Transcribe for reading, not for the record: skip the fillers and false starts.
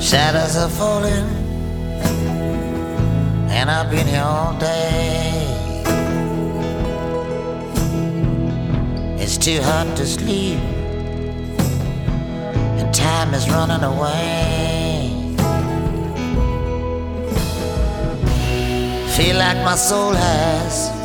Shadows are falling, and I've been here all day. It's too hot to sleep, and time is running away. Feel like my soul has